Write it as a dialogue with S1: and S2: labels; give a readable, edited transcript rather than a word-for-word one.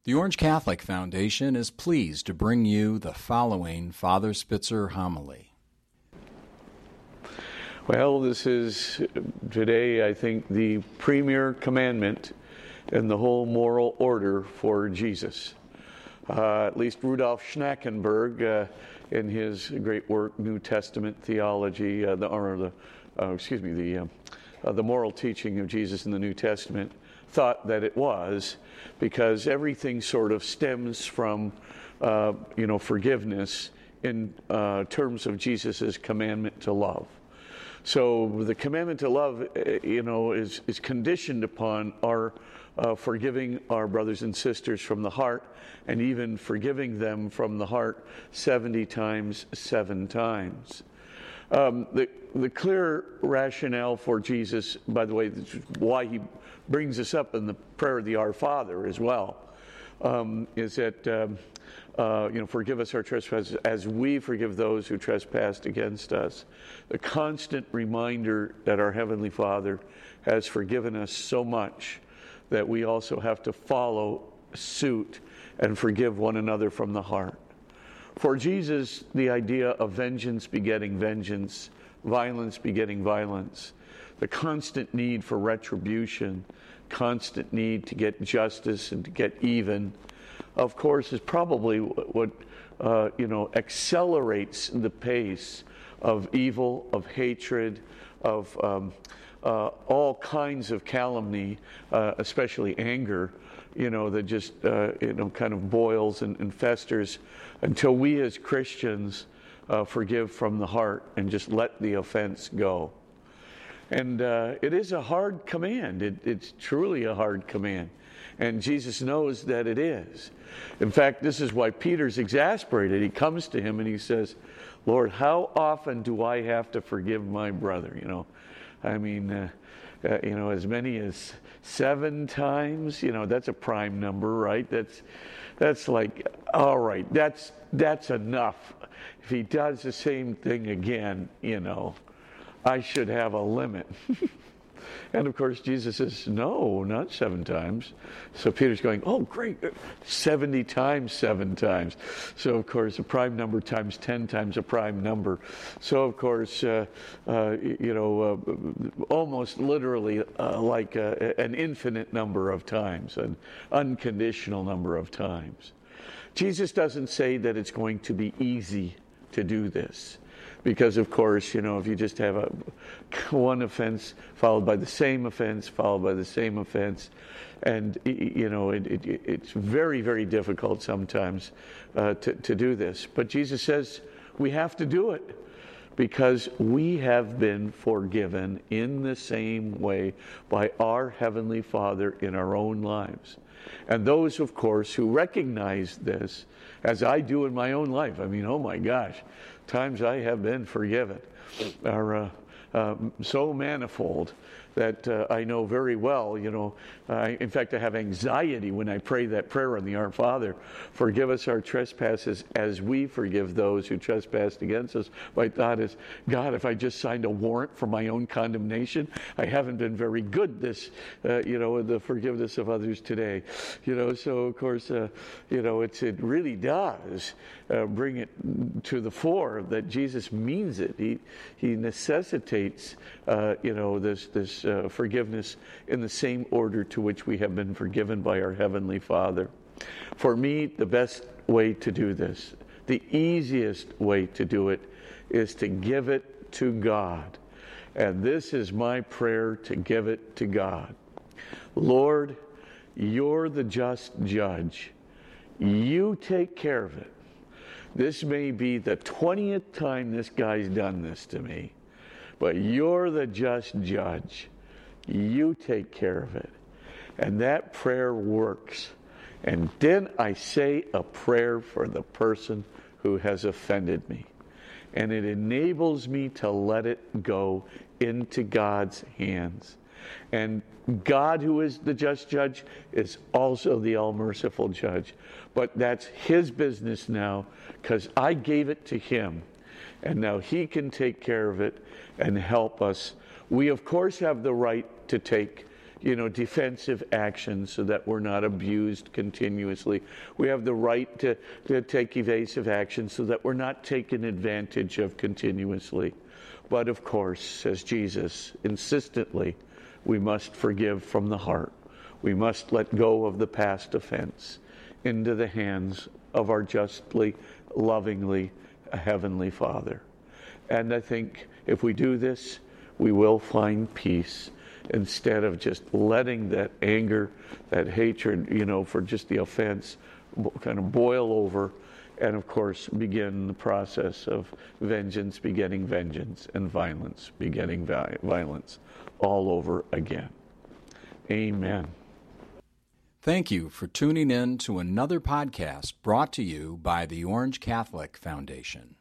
S1: The Orange Catholic Foundation is pleased to bring you the following Father Spitzer homily.
S2: Well, this is today, I think, the premier commandment in the whole moral order for Jesus. At least Rudolf Schnackenberg, in his great work, New Testament Theology, the moral teaching of Jesus in the New Testament, thought that it was, because everything sort of stems from, forgiveness in terms of Jesus' commandment to love. So the commandment to love, is conditioned upon our forgiving our brothers and sisters from the heart, and even forgiving them from the heart 70 times, 7 times. The clear rationale for Jesus, by the way, why he brings us up in the prayer of the Our Father as well, is that, forgive us our trespasses as we forgive those who trespass against us. The constant reminder that our Heavenly Father has forgiven us so much that we also have to follow suit and forgive one another from the heart. For Jesus, the idea of vengeance begetting vengeance, violence begetting violence, the constant need for retribution, constant need to get justice and to get even, of course, is probably what accelerates the pace of evil, of hatred, of all kinds of calumny, especially anger, that just kind of boils and festers until we as Christians forgive from the heart and just let the offense go. And it is a hard command. It's truly a hard command. And Jesus knows that it is. In fact, this is why Peter's exasperated. He comes to him and he says, Lord, how often do I have to forgive my brother? As many as 7 times, that's a prime number, right? That's like, all right, that's enough. If he does the same thing again, I should have a limit. And of course, Jesus says, no, not 7 times. So Peter's going, oh, great, 70 times, 7 times. So of course, a prime number times 10 times a prime number. So of course, almost literally like an infinite number of times, an unconditional number of times. Jesus doesn't say that it's going to be easy to do this. Because, of course, if you just have one offense followed by the same offense, followed by the same offense, and, it's very, very difficult sometimes to do this. But Jesus says we have to do it because we have been forgiven in the same way by our Heavenly Father in our own lives. And those, of course, who recognize this, as I do in my own life, oh my gosh, times I have been forgiven are so manifold that I know very well, in fact, I have anxiety when I pray that prayer on the Our Father. Forgive us our trespasses as we forgive those who trespass against us. My thought is, God, if I just signed a warrant for my own condemnation, I haven't been very good in the forgiveness of others today. So of course, it really does bring it to the fore that Jesus means it. He necessitates, this forgiveness in the same order to which we have been forgiven by our Heavenly Father. For me, the best way to do this, the easiest way to do it, is to give it to God. And this is my prayer, to give it to God. Lord, you're the just judge. You take care of it. This may be the 20th time this guy's done this to me, but you're the just judge. You take care of it. And that prayer works. And then I say a prayer for the person who has offended me. And it enables me to let it go into God's hands. And God, who is the just judge, is also the all-merciful judge. But that's his business now, because I gave it to him. And now he can take care of it and help us. We, of course, have the right to take defensive actions so that we're not abused continuously. We have the right to take evasive actions so that we're not taken advantage of continuously. But of course, says Jesus insistently, we must forgive from the heart. We must let go of the past offense into the hands of our justly, lovingly, Heavenly Father. And I think if we do this, we will find peace instead of just letting that anger, that hatred, for just the offense kind of boil over and, of course, begin the process of vengeance begetting vengeance and violence begetting violence all over again. Amen.
S1: Thank you for tuning in to another podcast brought to you by the Orange Catholic Foundation.